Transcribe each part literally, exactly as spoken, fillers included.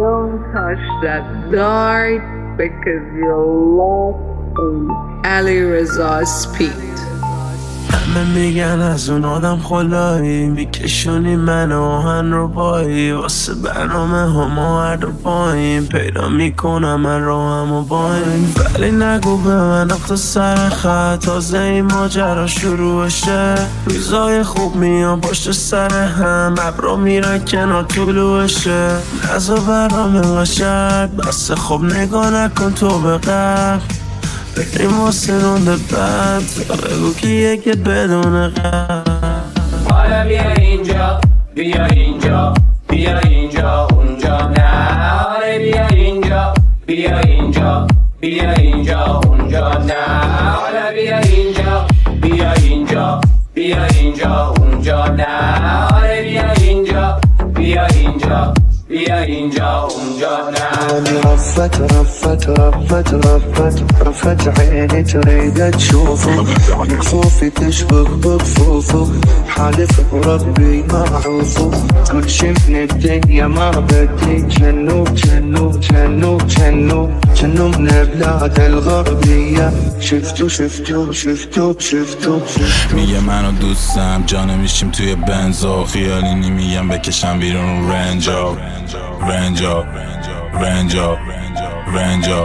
Don't touch that dart because you're lost. علیرضا اسپید. همه میگن از اون آدم خلایی، میکشونی من آهن رو بایی، واسه برنامه همه هر دو پایین پیدا میکنم من رو هم و باین. ولی نگو به من اخت سر خط، تازه این ماجرا شروع شه. روزای خوب میان پشت سر هم، ابرا میرن کنار طلوعشه. نزا برنامه قشنگ بسه، خب نگاه نکن تو به قبل، بریم واسه رونده بعد، بگو کیه که بدون قبل. حالا بیا اینجا، بیا اینجا، بیا اینجا اونجا نه. حالا بیا اینجا، بیا اینجا، بیا اینجا اونجا نه. حالا بیا اینجا، بیا اینجا، بیا اینجا اونجا نه. حالا بیا اینجا، بیا اینجا، بیا اینجا اونجا نه. رفت رفت رفت رفت رفت عيني تريد تشوفه، خوفي تشبك بكفوفه، حالف بربي ما اعوفه. كل شي من الدنيا ما بدي، جنو جنو جنو جنو جنو من بلاد الغربية. شفتو شفتو شفتو شفتو میگه منو دوستم جانه میشیم توی بنزا، خیالی نمیگم بکشم بیرون رنجا رنجا رنجا رنجا.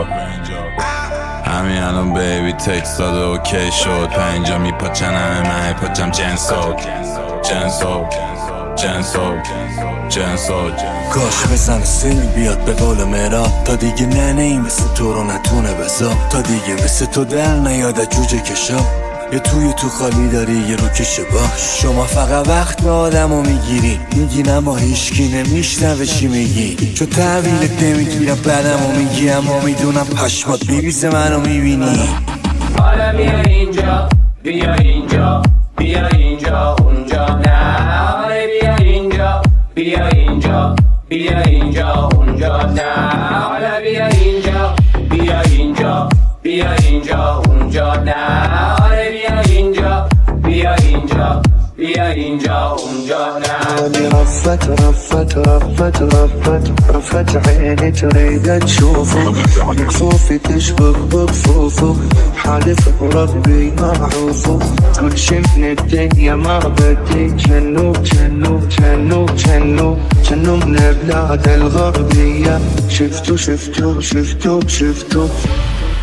همین الان بیبی تکست داده اوکی شد، پنجا میپاچن همه من پاچم جنسو جنسو جنسو جنسو. کاش بزن سیل بیاد به قول مرا، تا دیگه ننه ای مثل تو رو نتونه بزا، تا دیگه مثل تو در نیاد جوجه کشا. یه توی تو خالی داری یه رو کشه باش، شما فقط وقت به آدم رو میگیری، میگی نما هیشکی نمیشنوه چی میگی، چون تحویلت نمیگیرم بعدم رو میگی، اما میدونم پشمات میریزه منو میبینی. حالا بیا اینجا، بیا اینجا، بیا اینجا اونجا نه. حالا بیا اینجا، بیا اینجا، بیا اینجا اونجا نه. حالا بیا اینجا، بیا اینجا، بیا اینجا اونجا نه. حالا بیا اینجا، بیا اینجا، بیا اینجا اونجا نه. رفت رفت رفت رفت رفت عيني تريد تشوفه، خوفي تشبك بكفوفه، حالف بربي ما اعوفه. كل شي من الدنيا ما بدي، جنو جنو جنو جنو جنو من بلاد الغربية. شفتو شفتو شفتو شفتو